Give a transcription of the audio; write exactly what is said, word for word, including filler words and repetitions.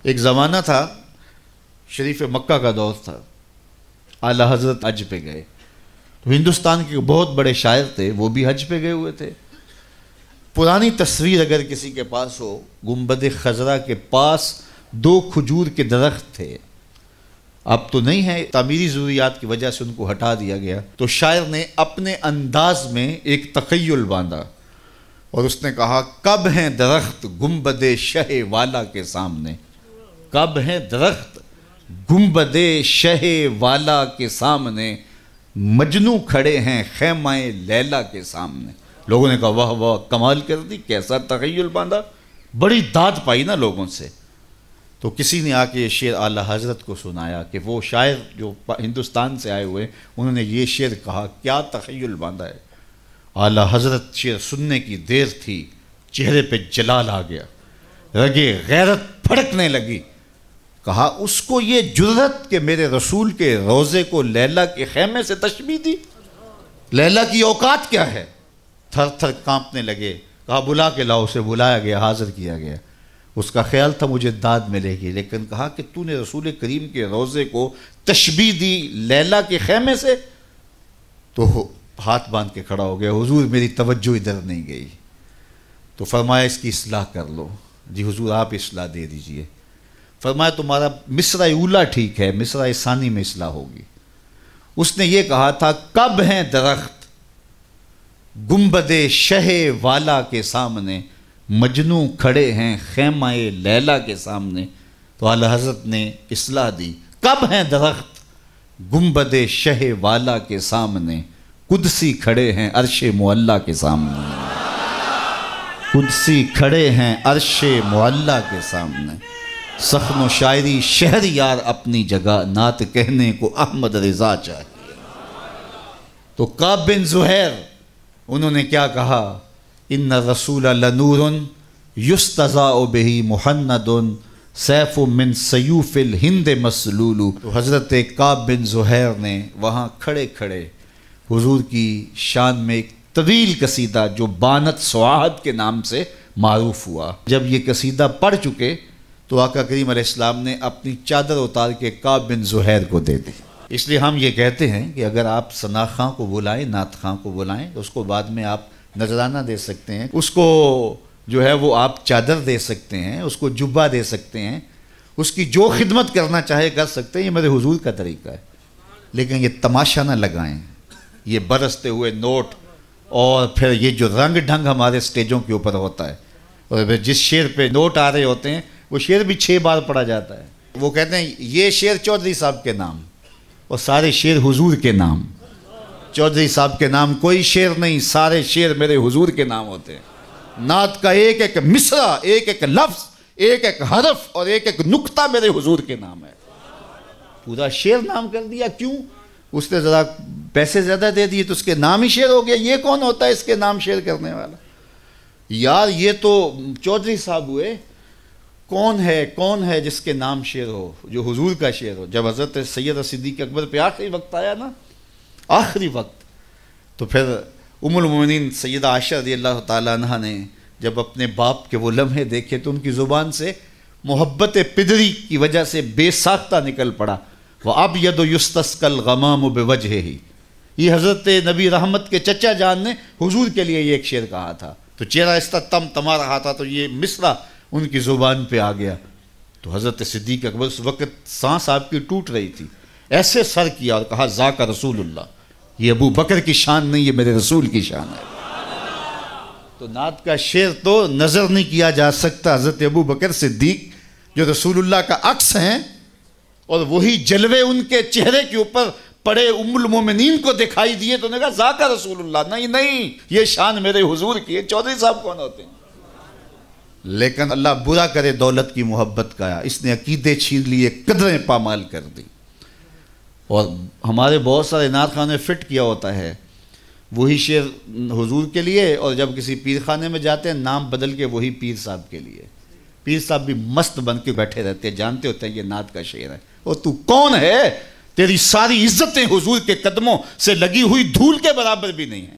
ایک زمانہ تھا، شریف مکہ کا دور تھا، اعلیٰ حضرت حج پہ گئے تو ہندوستان کے بہت بڑے شاعر تھے، وہ بھی حج پہ گئے ہوئے تھے۔ پرانی تصویر اگر کسی کے پاس ہو، گنبد خضرا کے پاس دو کھجور کے درخت تھے، اب تو نہیں ہے، تعمیری ضروریات کی وجہ سے ان کو ہٹا دیا گیا، تو شاعر نے اپنے انداز میں ایک تخیل باندھا اور اس نے کہا، کب ہیں درخت گنبد شہ والا کے سامنے، کب ہیں درخت گنبد شہ والا کے سامنے، مجنوں کھڑے ہیں خیمہ لیلا کے سامنے۔ لوگوں نے کہا واہ واہ، کمال کر دی، کیسا تخیل باندھا، بڑی داد پائی نا لوگوں سے۔ تو کسی نے آ کے یہ شعر اعلیٰ حضرت کو سنایا کہ وہ شاعر جو ہندوستان سے آئے ہوئے انہوں نے یہ شعر کہا، کیا تخیل باندھا ہے۔ اعلیٰ حضرت شعر سننے کی دیر تھی، چہرے پہ جلال آ گیا، رگے غیرت پھڑکنے لگی۔ کہا، اس کو یہ جرأت کہ میرے رسول کے روضے کو لیلا کے خیمے سے تشبیہ دی، لیلا کی اوقات کیا ہے؟ تھر تھر کانپنے لگے۔ کہا، بلا کے لاؤ، اسے بلایا گیا، حاضر کیا گیا۔ اس کا خیال تھا مجھے داد ملے گی، لیکن کہا کہ تو نے رسول کریم کے روضے کو تشبیہ دی لیلا کے خیمے سے، تو ہاتھ باندھ کے کھڑا ہو گیا، حضور میری توجہ ادھر نہیں گئی۔ تو فرمایا اس کی اصلاح کر لو۔ جی حضور آپ اصلاح دے دیجئے۔ فرمایا تمہارا مصرع اولا ٹھیک ہے، مصرع ثانی میں اصلاح ہوگی۔ اس نے یہ کہا تھا، کب ہیں درخت گنبد شہ والا کے سامنے، مجنوں کھڑے ہیں خیمہ لیلا کے سامنے۔ تو اعلیٰ حضرت نے اصلاح دی، کب ہیں درخت گنبد شہ والا کے سامنے، قدسی کھڑے ہیں عرش معلیٰ کے سامنے، قدسی کھڑے ہیں عرش معلیٰ کے سامنے۔ سخن و شاعری شہر یار اپنی جگہ، نعت کہنے کو احمد رضا چاہیے۔ تو کعب بن زہیر انہوں نے کیا کہا، ان الرسول لنور یستضاء بہ محند سیف من سیوف الہند مسلول۔ تو حضرت کعب بن زہیر نے وہاں کھڑے کھڑے حضور کی شان میں ایک طویل قصیدہ جو بانت سعاد کے نام سے معروف ہوا۔ جب یہ قصیدہ پڑھ چکے تو آقا کریم علیہ السلام نے اپنی چادر اتار کے کعب بن زہیر کو دے دی۔ اس لیے ہم یہ کہتے ہیں کہ اگر آپ ثنا خاں کو بلائیں، نعت خاں کو بلائیں، تو اس کو بعد میں آپ نذرانہ دے سکتے ہیں، اس کو جو ہے وہ آپ چادر دے سکتے ہیں، اس کو جبہ دے سکتے ہیں، اس کی جو خدمت کرنا چاہے کر سکتے ہیں۔ یہ میرے حضور کا طریقہ ہے، لیکن یہ تماشا نہ لگائیں، یہ برستے ہوئے نوٹ اور پھر یہ جو رنگ ڈھنگ ہمارے سٹیجوں کے اوپر ہوتا ہے، اور پھر جس شعر پہ نوٹ آ رہے ہوتے ہیں وہ شعر بھی چھ بار پڑھا جاتا ہے۔ وہ کہتے ہیں یہ شعر چودھری صاحب کے نام، اور سارے شعر حضور کے نام۔ چودھری صاحب کے نام کوئی شعر نہیں، سارے شعر میرے حضور کے نام ہوتے ہیں۔ نعت کا ایک ایک مصرع، ایک ایک لفظ، ایک ایک حرف اور ایک ایک نقطہ میرے حضور کے نام ہے۔ پورا شعر نام کر دیا، کیوں؟ اس نے ذرا پیسے زیادہ دے دیے تو اس کے نام ہی شعر ہو گیا۔ یہ کون ہوتا ہے اس کے نام شعر کرنے والا؟ یار یہ تو چودھری صاحب ہوئے، کون ہے کون ہے جس کے نام شعر ہو، جو حضور کا شعر ہو۔ جب حضرت سید صدیق اکبر پہ آخری وقت آیا نا، آخری وقت، تو پھر ام المومنین سیدہ عائشہ رضی اللہ تعالیٰ عنہ نے جب اپنے باپ کے وہ لمحے دیکھے تو ان کی زبان سے محبت پدری کی وجہ سے بے ساختہ نکل پڑا، وَأَبْيَضُ يُسْتَسْقَى الْغَمَامُ بِوَجْهِهِ۔ یہ حضرت نبی رحمت کے چچا جان نے حضور کے لیے یہ ایک شعر کہا تھا، تو چہرہ اس طرح تم تما رہا تھا، تو یہ مصرع ان کی زبان پہ آ گیا۔ تو حضرت صدیق اکبر اس وقت سانس آپ کی ٹوٹ رہی تھی، ایسے سر کیا اور کہا، ذاک رسول اللہ، یہ ابو بکر کی شان نہیں، یہ میرے رسول کی شان ہے۔ تو نعت کا شعر تو نظر نہیں کیا جا سکتا، حضرت ابو بکر صدیق جو رسول اللہ کا عکس ہیں، اور وہی جلوے ان کے چہرے کے اوپر پڑے ام المومنین کو دکھائی دیے، تو نے کہا ذاک رسول اللہ، نہیں نہیں یہ شان میرے حضور کی ہے۔ چودھری صاحب کون ہوتے ہیں؟ لیکن اللہ برا کرے دولت کی محبت کا، اس نے عقیدے چھین لیے، قدریں پامال کر دی۔ اور ہمارے بہت سارے نعت خانے فٹ کیا ہوتا ہے وہی شعر حضور کے لیے، اور جب کسی پیر خانے میں جاتے ہیں نام بدل کے وہی پیر صاحب کے لیے۔ پیر صاحب بھی مست بن کے بیٹھے رہتے ہیں، جانتے ہوتے ہیں یہ نعت کا شعر ہے۔ اور تو کون ہے؟ تیری ساری عزتیں حضور کے قدموں سے لگی ہوئی دھول کے برابر بھی نہیں ہیں۔